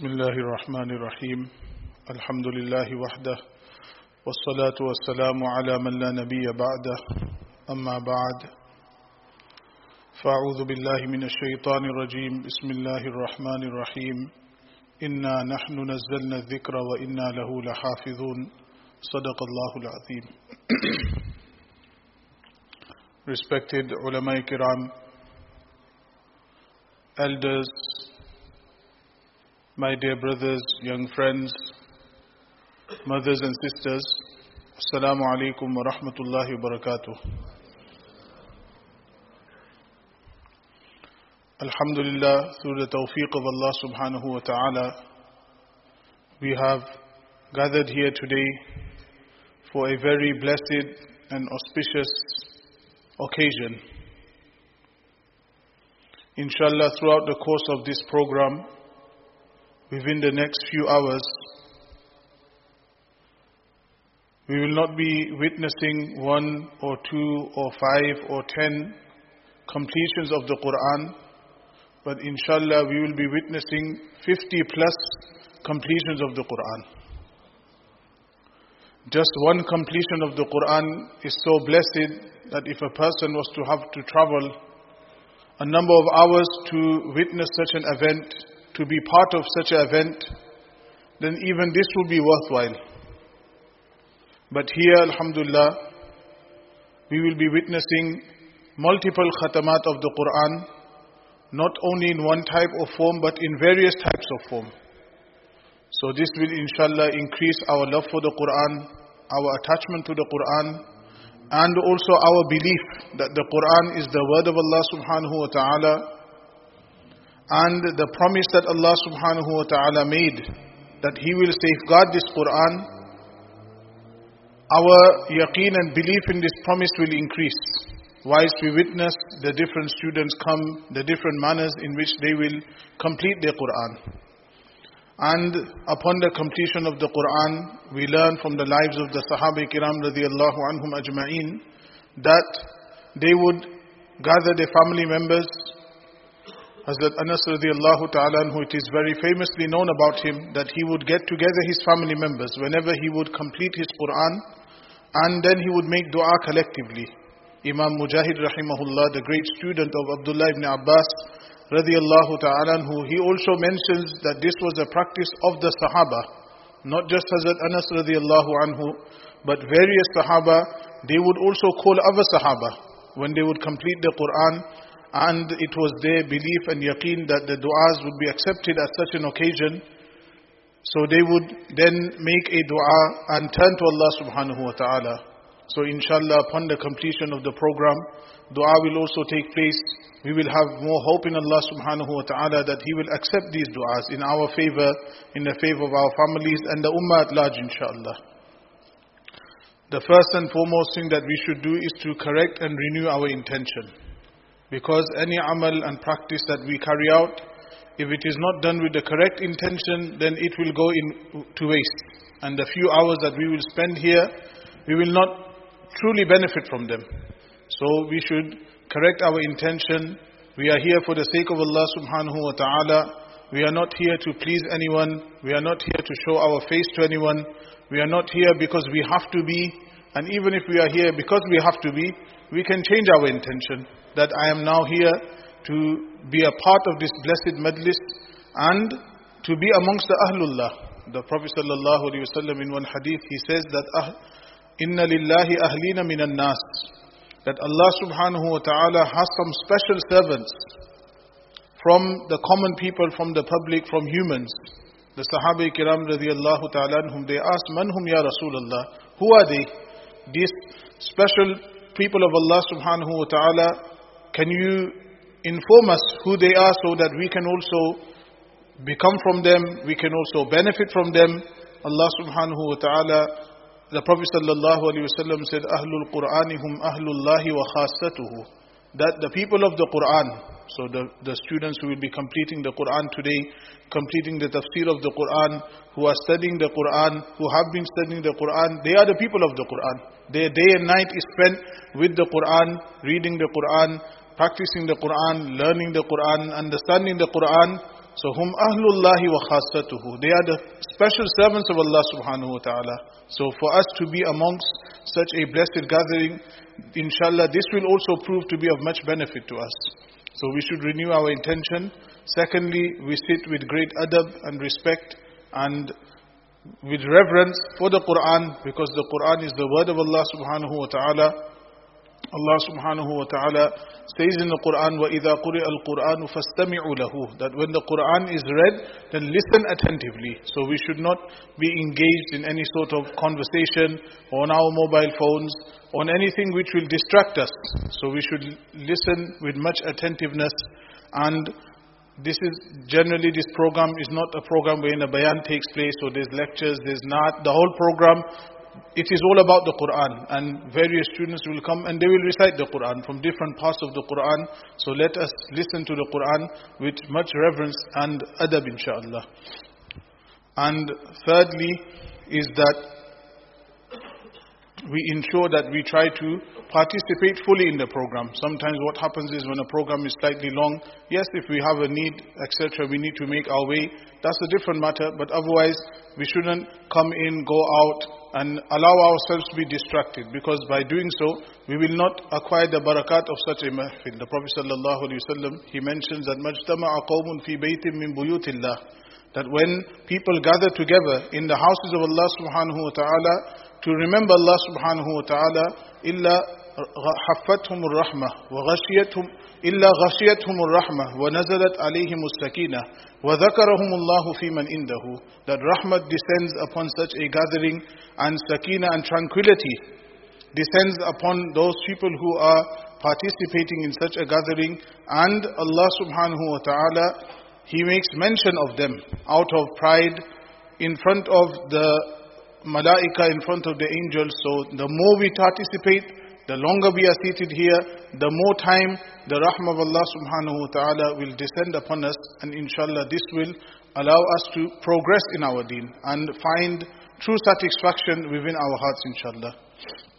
بسم الله الرحمن الرحيم الحمد لله وحده والصلاة والسلام على من لا نبي بعده أما بعد فأعوذ بالله من الشيطان الرجيم بسم الله الرحمن الرحيم إنا نحن نزلنا الذكر وإنا له لحافظون صدق الله العظيم. Respected ulama kiram, elders, my dear brothers, young friends, mothers and sisters, Assalamu alaikum wa rahmatullahi wa barakatuh. Alhamdulillah, through the tawfiq of Allah subhanahu wa ta'ala, we have gathered here today for a very blessed and auspicious occasion. Inshallah, throughout the course of this program, within the next few hours, we will not be witnessing 1 or 2 or 5 or 10 completions of the Quran, but inshallah we will be witnessing 50 plus completions of the Quran. Just one completion of the Quran is so blessed that if a person was to have to travel a number of hours to witness such an event, to be part of such an event, then even this will be worthwhile. But here, alhamdulillah, we will be witnessing multiple khatamat of the Quran, not only in one type of form, but in various types of form. So this will inshallah increase our love for the Quran, our attachment to the Quran, and also our belief that the Quran is the word of Allah subhanahu wa ta'ala, and the promise that Allah subhanahu wa ta'ala made, that He will safeguard this Quran. Our yaqeen and belief in this promise will increase whilst we witness the different students come, the different manners in which they will complete their Quran. And upon the completion of the Quran, we learn from the lives of the Sahaba Kiram radiyallahu anhum ajma'in that they would gather their family members. Hazrat Anas radiyallahu ta'ala anhu, it is very famously known about him that he would get together his family members whenever he would complete his Quran, and then he would make dua collectively. Imam Mujahid rahimahullah, the great student of Abdullah ibn Abbas radiyallahu ta'ala anhu, he also mentions that this was a practice of the Sahaba, not just Hazrat Anas radiyallahu anhu, but various Sahaba. They would also call other Sahaba when they would complete the Quran, and it was their belief and yaqeen that the du'as would be accepted at such an occasion. So they would then make a dua and turn to Allah subhanahu wa ta'ala. So inshallah, upon the completion of the program, dua will also take place. We will have more hope in Allah subhanahu wa ta'ala that He will accept these du'as in our favor, in the favor of our families and the ummah at large, inshallah. The first and foremost thing that we should do is to correct and renew our intention. Because any amal and practice that we carry out, if it is not done with the correct intention, then it will go to waste. And the few hours that we will spend here, we will not truly benefit from them. So we should correct our intention. We are here for the sake of Allah subhanahu wa ta'ala. We are not here to please anyone. We are not here to show our face to anyone. We are not here because we have to be. And even if we are here because we have to be, we can change our intention. That I am now here to be a part of this blessed majlis and to be amongst the Ahlullah. The Prophet sallallahu alaihi wasallam in one hadith, he says that Inna lillahi ahlina minan nas, that Allah subhanahu wa ta'ala has some special servants from the common people, from the public, from humans. The Sahaba Kiram radiyallahu ta'ala anhum, they asked, Man hum ya Rasulullah? Who are they? These special people of Allah subhanahu wa ta'ala, can you inform us who they are so that we can also become from them, we can also benefit from them? Allah subhanahu wa ta'ala, the Prophet sallallahu alaihi wasallam said, Ahlul Qur'ani hum ahlullahi wa khassatuhu. That the people of the Quran, so the students who will be completing the Quran today, completing the tafsir of the Quran, who are studying the Quran, who have been studying the Quran, they are the people of the Quran. Their day and night is spent with the Quran, reading the Quran, practicing the Quran, learning the Quran, understanding the Quran. So hum ahlullahi wa khassatuhu. They are the special servants of Allah subhanahu wa ta'ala. So for us to be amongst such a blessed gathering, inshallah, this will also prove to be of much benefit to us. So we should renew our intention. Secondly, we sit with great adab and respect and with reverence for the Quran, because the Quran is the word of Allah subhanahu wa ta'ala. Allah subhanahu wa ta'ala says in the Quran, وَإِذَا قُرِئَ الْقُرْآنُ فَاسْتَمِعُوا لَهُ, that when the Quran is read, then listen attentively. So we should not be engaged in any sort of conversation on our mobile phones, on anything which will distract us. So we should listen with much attentiveness. And this program is not a program wherein a bayan takes place, or there's lectures, there's not. The whole program, it is all about the Quran, and various students will come and they will recite the Quran from different parts of the Quran. So let us listen to the Quran with much reverence and adab, inshallah. And thirdly is that we ensure that we try to participate fully in the program. Sometimes what happens is when a program is slightly long, yes, if we have a need, etc., we need to make our way. That's a different matter, but otherwise we shouldn't come in, go out, and allow ourselves to be distracted, because by doing so, we will not acquire the barakat of such a mahfil. The Prophet ﷺ, he mentions that مَجْتَمَعَ قَوْمٌ فِي بَيْتٍ مِّن بُيُوتِ اللَّهِ, that when people gather together in the houses of Allah subhanahu wa ta'ala to remember Allah subhanahu wa ta'ala, إِلَّا حَفَّتْهُمُ الرَّحْمَةُ وَغَشِيَتْهُمْ إِلَّا غَشِيَتْهُمُ الرَّحْمَةُ وَنَزَلَتْ عَلَيْهِمُ السَّكِينَةُ وَذَكَرَهُمُ اللَّهُ فِي مَنْ إِنْدَهُ, that rahmat descends upon such a gathering, and sakina and tranquility descends upon those people who are participating in such a gathering. And Allah subhanahu wa ta'ala, He makes mention of them out of pride in front of the malaika, in front of the angels. So the more we participate, the longer we are seated here, the more time the rahmah of Allah subhanahu wa ta'ala will descend upon us, and inshallah this will allow us to progress in our deen and find true satisfaction within our hearts, inshallah.